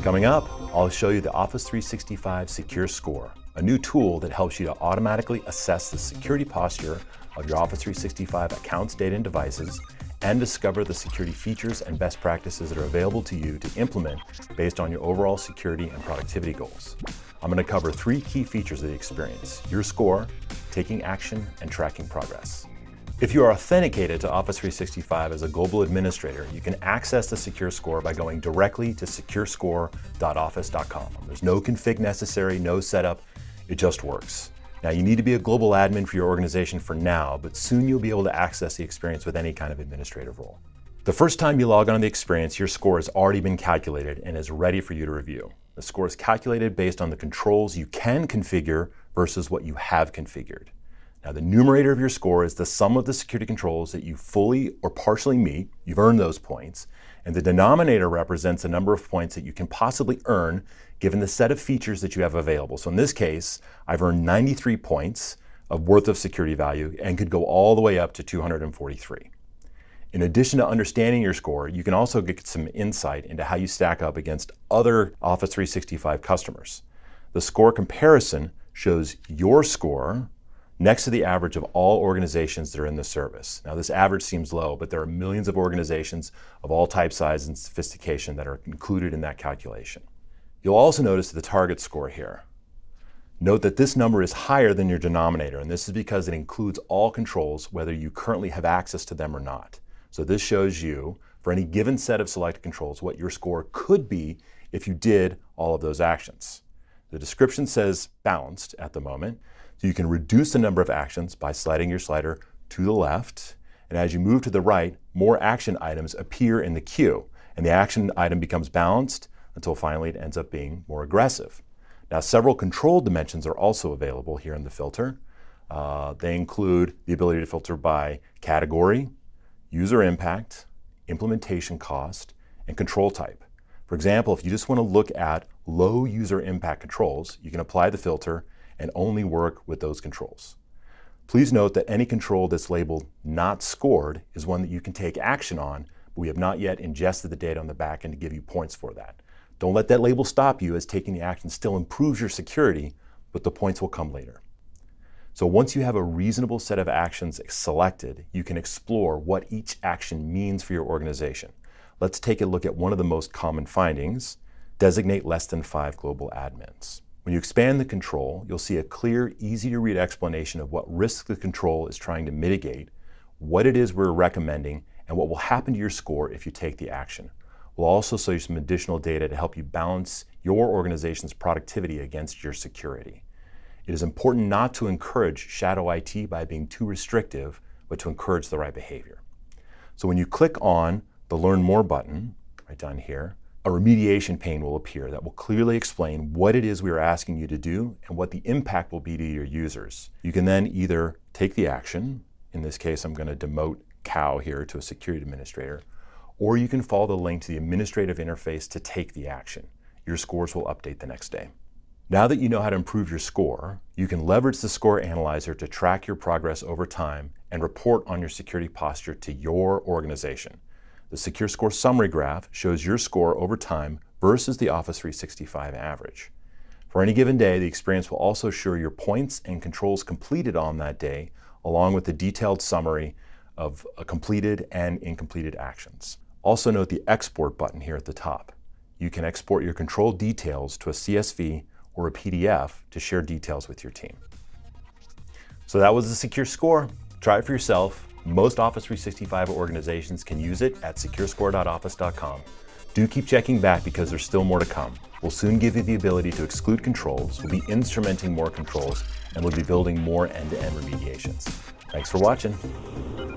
Coming up, I'll show you the Office 365 Secure Score, a new tool that helps you to automatically assess the security posture of your Office 365 accounts, data, and devices, and discover the security features and best practices that are available to you to implement based on your overall security and productivity goals. I'm going to cover 3 key features of the experience: your score, taking action, and tracking progress. If you are authenticated to Office 365 as a global administrator, you can access the Secure Score by going directly to securescore.office.com. There's no config necessary, no setup, it just works. Now, you need to be a global admin for your organization for now, but soon you'll be able to access the experience with any kind of administrative role. The first time you log on to the experience, your score has already been calculated and is ready for you to review. The score is calculated based on the controls you can configure versus what you have configured. Now, the numerator of your score is the sum of the security controls that you fully or partially meet. You've earned those points. And the denominator represents the number of points that you can possibly earn given the set of features that you have available. So in this case, I've earned 93 points of worth of security value and could go all the way up to 243. In addition to understanding your score, you can also get some insight into how you stack up against other Office 365 customers. The score comparison shows your score next to the average of all organizations that are in the service. Now, this average seems low, but there are millions of organizations of all type, size, and sophistication that are included in that calculation. You'll also notice the target score here. Note that this number is higher than your denominator, and this is because it includes all controls, whether you currently have access to them or not. So this shows you, for any given set of selected controls, what your score could be if you did all of those actions. The description says balanced at the moment. So you can reduce the number of actions by sliding your slider to the left, and as you move to the right, more action items appear in the queue, and the action item becomes balanced until finally it ends up being more aggressive. Now, several control dimensions are also available here in the filter. They include the ability to filter by category, user impact, implementation cost, and control type. For example, if you just want to look at low user impact controls, you can apply the filter and only work with those controls. Please note that any control that's labeled not scored is one that you can take action on, but we have not yet ingested the data on the back end to give you points for that. Don't let that label stop you, as taking the action still improves your security, but the points will come later. So once you have a reasonable set of actions selected, you can explore what each action means for your organization. Let's take a look at one of the most common findings: designate less than 5 global admins. When you expand the control, you'll see a clear, easy-to-read explanation of what risk the control is trying to mitigate, what it is we're recommending, and what will happen to your score if you take the action. We'll also show you some additional data to help you balance your organization's productivity against your security. It is important not to encourage shadow IT by being too restrictive, but to encourage the right behavior. So when you click on the Learn More button, right down here, a remediation pane will appear that will clearly explain what it is we are asking you to do and what the impact will be to your users. You can then either take the action, in this case I'm going to demote Cow here to a security administrator, or you can follow the link to the administrative interface to take the action. Your scores will update the next day. Now that you know how to improve your score, you can leverage the Score Analyzer to track your progress over time and report on your security posture to your organization. The Secure Score Summary Graph shows your score over time versus the Office 365 average. For any given day, the experience will also show your points and controls completed on that day, along with the detailed summary of completed and incompleted actions. Also note the Export button here at the top. You can export your control details to a CSV or a PDF to share details with your team. So that was the Secure Score. Try it for yourself. Most Office 365 organizations can use it at securescore.office.com. Do keep checking back because there's still more to come. We'll soon give you the ability to exclude controls, we'll be instrumenting more controls, and we'll be building more end-to-end remediations. Thanks for watching.